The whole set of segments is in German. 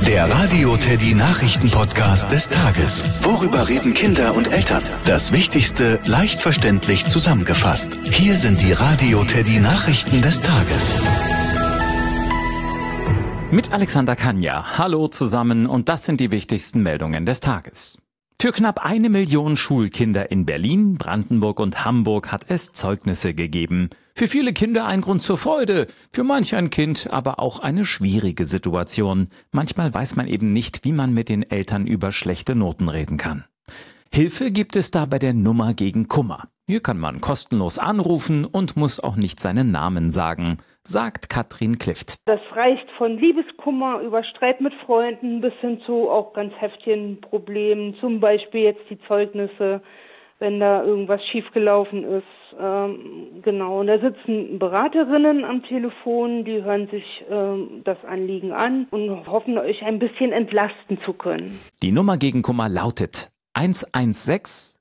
Der Radio Teddy Nachrichten-Podcast des Tages. Worüber reden Kinder und Eltern? Das Wichtigste leicht verständlich zusammengefasst. Hier sind die Radio Teddy Nachrichten des Tages. Mit Alexander Kanja. Hallo zusammen und das sind die wichtigsten Meldungen des Tages. Für knapp 1 Million Schulkinder in Berlin, Brandenburg und Hamburg hat es Zeugnisse gegeben. Für viele Kinder ein Grund zur Freude, für manch ein Kind aber auch eine schwierige Situation. Manchmal weiß man eben nicht, wie man mit den Eltern über schlechte Noten reden kann. Hilfe gibt es da bei der Nummer gegen Kummer. Hier kann man kostenlos anrufen und muss auch nicht seinen Namen sagen, sagt Katrin Klift. Das reicht von Liebeskummer über Streit mit Freunden bis hin zu auch ganz heftigen Problemen, zum Beispiel jetzt die Zeugnisse, wenn da irgendwas schiefgelaufen ist. Und da sitzen Beraterinnen am Telefon, die hören sich das Anliegen an und hoffen, euch ein bisschen entlasten zu können. Die Nummer gegen Kummer lautet 116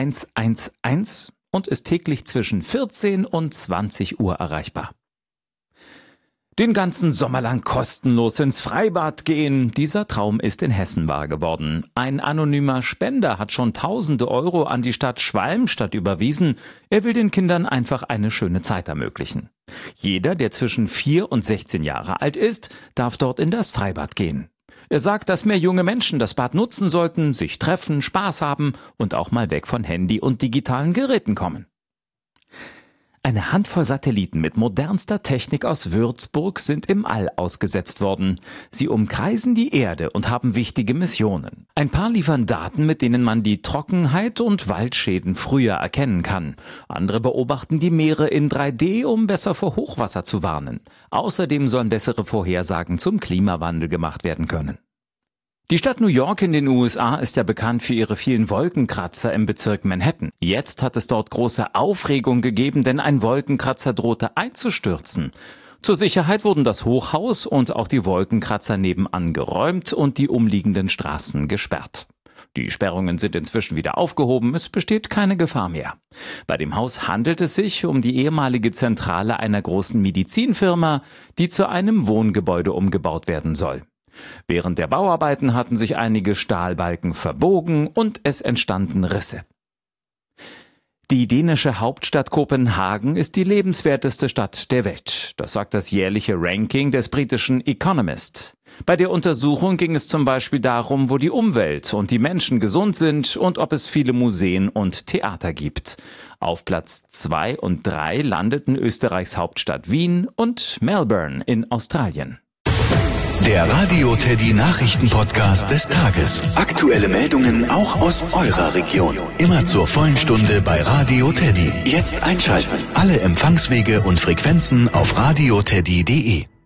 111 und ist täglich zwischen 14 und 20 Uhr erreichbar. Den ganzen Sommer lang kostenlos ins Freibad gehen. Dieser Traum ist in Hessen wahr geworden. Ein anonymer Spender hat schon tausende Euro an die Stadt Schwalmstadt überwiesen. Er will den Kindern einfach eine schöne Zeit ermöglichen. Jeder, der zwischen 4 und 16 Jahre alt ist, darf dort in das Freibad gehen. Er sagt, dass mehr junge Menschen das Bad nutzen sollten, sich treffen, Spaß haben und auch mal weg von Handy und digitalen Geräten kommen. Eine Handvoll Satelliten mit modernster Technik aus Würzburg sind im All ausgesetzt worden. Sie umkreisen die Erde und haben wichtige Missionen. Ein paar liefern Daten, mit denen man die Trockenheit und Waldschäden früher erkennen kann. Andere beobachten die Meere in 3D, um besser vor Hochwasser zu warnen. Außerdem sollen bessere Vorhersagen zum Klimawandel gemacht werden können. Die Stadt New York in den USA ist ja bekannt für ihre vielen Wolkenkratzer im Bezirk Manhattan. Jetzt hat es dort große Aufregung gegeben, denn ein Wolkenkratzer drohte einzustürzen. Zur Sicherheit wurden das Hochhaus und auch die Wolkenkratzer nebenan geräumt und die umliegenden Straßen gesperrt. Die Sperrungen sind inzwischen wieder aufgehoben, es besteht keine Gefahr mehr. Bei dem Haus handelt es sich um die ehemalige Zentrale einer großen Medizinfirma, die zu einem Wohngebäude umgebaut werden soll. Während der Bauarbeiten hatten sich einige Stahlbalken verbogen und es entstanden Risse. Die dänische Hauptstadt Kopenhagen ist die lebenswerteste Stadt der Welt. Das sagt das jährliche Ranking des britischen Economist. Bei der Untersuchung ging es zum Beispiel darum, wo die Umwelt und die Menschen gesund sind und ob es viele Museen und Theater gibt. Auf Platz 2 und 3 landeten Österreichs Hauptstadt Wien und Melbourne in Australien. Der Radio Teddy Nachrichten-Podcast des Tages. Aktuelle Meldungen auch aus eurer Region. Immer zur vollen Stunde bei Radio Teddy. Jetzt einschalten. Alle Empfangswege und Frequenzen auf radioteddy.de.